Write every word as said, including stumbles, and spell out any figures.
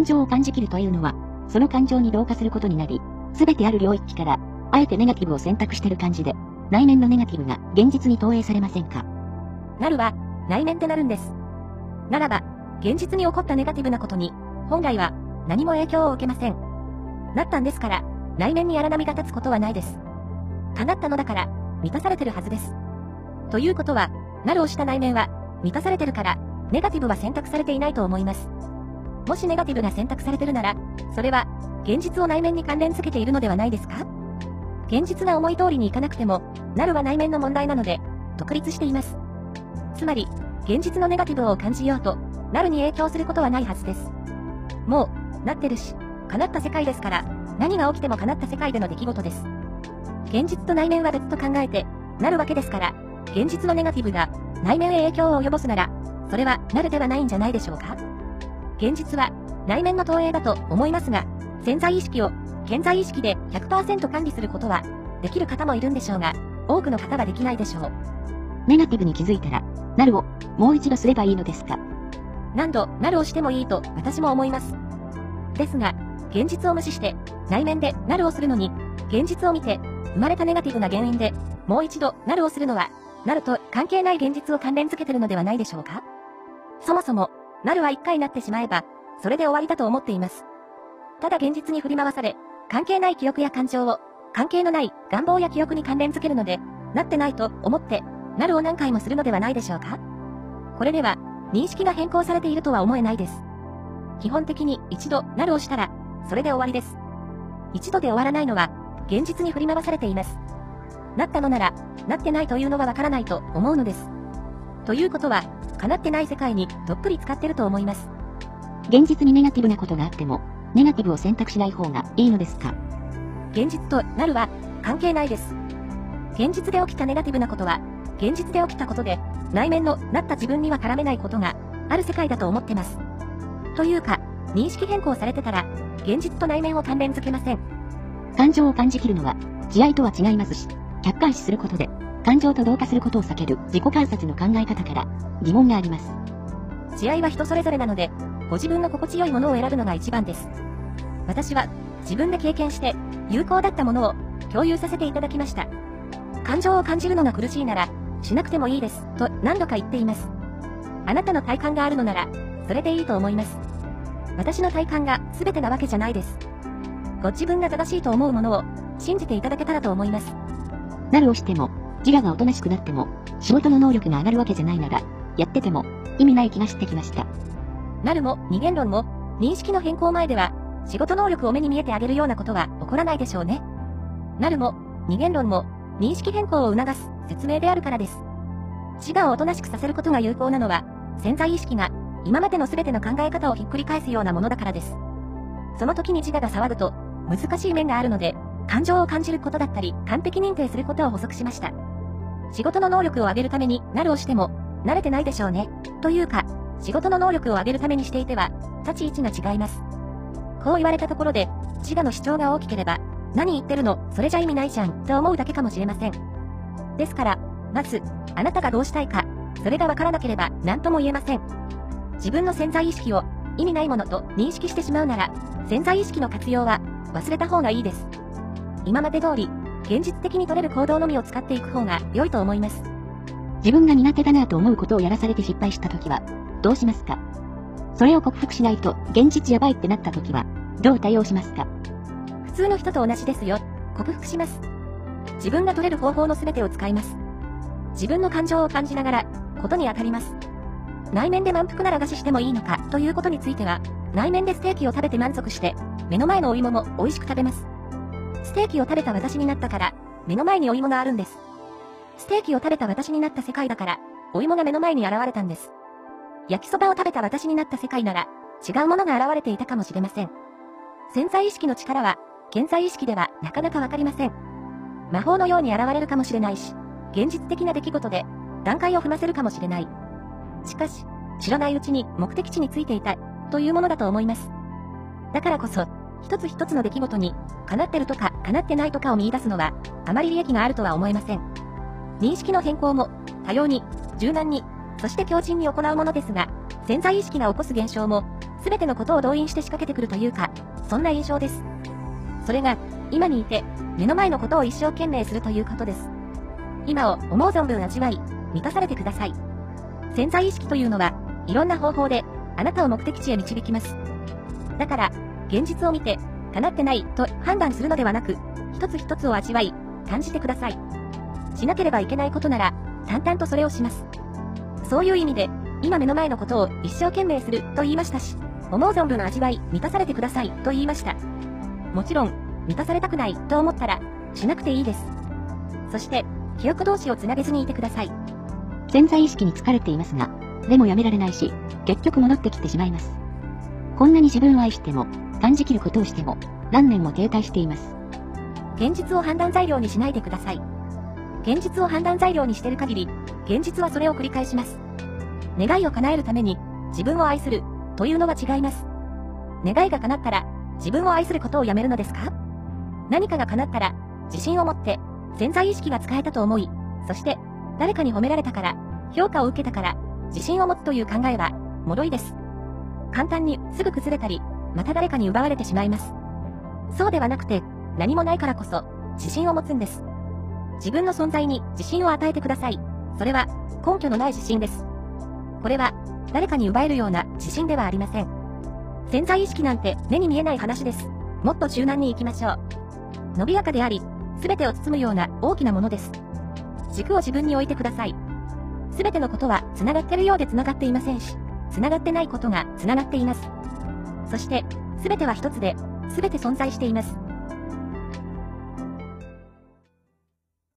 情を感じきるというのは、その感情に同化することになり、すべてある領域から、あえてネガティブを選択してる感じで、内面のネガティブが現実に投影されませんか？ なるは、内面ってなるんです。ならば、現実に起こったネガティブなことに、本来は、何も影響を受けません。なったんですから、内面に荒波が立つことはないです。叶ったのだから、満たされてるはずです。ということは、なるをした内面は、満たされてるから、ネガティブは選択されていないと思います。もしネガティブが選択されてるなら、それは、現実を内面に関連付けているのではないですか？現実が思い通りにいかなくても、なるは内面の問題なので、独立しています。つまり、現実のネガティブを感じようと、なるに影響することはないはずです。もう、なってるし、叶った世界ですから、何が起きても叶った世界での出来事です。現実と内面は別と考えて、なるわけですから、現実のネガティブが内面へ影響を及ぼすなら、それはなるではないんじゃないでしょうか。現実は内面の投影だと思いますが、潜在意識を顕在意識で ひゃくパーセント 管理することはできる方もいるんでしょうが、多くの方はできないでしょう。 ネガティブに気づいたら、なるをもう一度すればいいのですか？ 何度なるをしてもいいと私も思います。ですが、現実を無視して内面でなるをするのに、現実を見て生まれたネガティブな原因でもう一度なるをするのは、なると関係ない現実を関連付けてるのではないでしょうか。そもそも、なるは一回なってしまえば、それで終わりだと思っています。ただ現実に振り回され、関係ない記憶や感情を、関係のない願望や記憶に関連付けるので、なってないと思って、なるを何回もするのではないでしょうか。これでは、認識が変更されているとは思えないです。基本的に一度なるをしたら、それで終わりです。一度で終わらないのは、現実に振り回されています。なったのなら、なってないというのはわからないと思うのです。ということは、叶ってない世界にどっぷり使ってると思います。 現実にネガティブなことがあっても、ネガティブを選択しない方がいいのですか？ 現実となるは関係ないです。現実で起きたネガティブなことは、現実で起きたことで、内面のなった自分には絡めないことがある世界だと思ってます。というか、認識変更されてたら、現実と内面を関連付けません。 感情を感じきるのは、慈愛とは違いますし、客観視することで、感情と同化することを避ける自己観察の考え方から疑問があります。 慈愛は人それぞれなので、ご自分の心地よいものを選ぶのが一番です。私は自分で経験して有効だったものを共有させていただきました。感情を感じるのが苦しいなら、しなくてもいいですと何度か言っています。あなたの体感があるのなら、それでいいと思います。私の体感が全てなわけじゃないです。ご自分が正しいと思うものを信じていただけたらと思います。 なるをしても、自我がおとなしくなっても、仕事の能力が上がるわけじゃないなら、やってても意味ない気がしてきました。 なるも二元論も、認識の変更前では、仕事能力を目に見えてあげるようなことは起こらないでしょうね。なるも二元論も、認識変更を促す説明であるからです。自我をおとなしくさせることが有効なのは、潜在意識が今までの全ての考え方をひっくり返すようなものだからです。その時に自我が騒ぐと、難しい面があるので、感情を感じることだったり、完璧認定することを補足しました。仕事の能力を上げるためになるをしても、慣れてないでしょうね。というか、仕事の能力を上げるためにしていては、立ち位置が違います。こう言われたところで、自我の主張が大きければ、何言ってるの、それじゃ意味ないじゃん、と思うだけかもしれません。ですから、まず、あなたがどうしたいか、それがわからなければ何とも言えません。自分の潜在意識を意味ないものと認識してしまうなら、潜在意識の活用は忘れた方がいいです。今まで通り、現実的に取れる行動のみを使っていく方が良いと思います。 自分が苦手だなと思うことをやらされて失敗したときは、どうしますか？それを克服しないと現実やばいってなったときは、どう対応しますか？ 普通の人と同じですよ。克服します。自分が取れる方法の全てを使います。自分の感情を感じながら、ことに当たります。内面で満腹なら餓死してもいいのかということについては、内面でステーキを食べて満足して、目の前のお芋も美味しく食べます。ステーキを食べた私になったから、目の前にお芋があるんです。ステーキを食べた私になった世界だから、お芋が目の前に現れたんです。焼きそばを食べた私になった世界なら、違うものが現れていたかもしれません。潜在意識の力は、顕在意識ではなかなかわかりません。魔法のように現れるかもしれないし、現実的な出来事で、段階を踏ませるかもしれない。しかし、知らないうちに目的地についていた、というものだと思います。だからこそ、一つ一つの出来事に、叶ってるとか叶ってないとかを見出すのは、あまり利益があるとは思えません。認識の変更も、多様に、柔軟に、そして強靭に行うものですが、潜在意識が起こす現象も、 すべてのことを動員して仕掛けてくるというか、そんな印象です。それが、今にいて、目の前のことを一生懸命するということです。今を思う存分味わい、満たされてください。潜在意識というのは、いろんな方法で、あなたを目的地へ導きます。だから、現実を見て、叶ってないと判断するのではなく、一つ一つを味わい、感じてください。しなければいけないことなら、淡々とそれをします。そういう意味で、今目の前のことを一生懸命すると言いましたし、思う存分味わい、満たされてくださいと言いました。もちろん、満たされたくないと思ったら、しなくていいです。そして、記憶同士をつなげずにいてください。 潜在意識に疲れていますが、でもやめられないし、結局戻ってきてしまいます。こんなに自分を愛しても、感じきることをしても、何年も停滞しています。 現実を判断材料にしないでください。現実を判断材料にしている限り、現実はそれを繰り返します。願いを叶えるために、自分を愛する、というのは違います。願いが叶ったら、自分を愛することをやめるのですか？何かが叶ったら、自信を持って、潜在意識が使えたと思い、そして、誰かに褒められたから、評価を受けたから、自信を持つという考えは、脆いです。簡単にすぐ崩れたり、また誰かに奪われてしまいます。そうではなくて、何もないからこそ、自信を持つんです。自分の存在に自信を与えてください。それは、根拠のない自信です。これは、誰かに奪えるような自信ではありません。潜在意識なんて目に見えない話です。もっと柔軟に行きましょう。伸びやかであり、すべてを包むような大きなものです。軸を自分に置いてください。すべてのことは繋がっているようで繋がっていませんし、繋がってないことが繋がっています。そして、すべては一つで、すべて存在しています。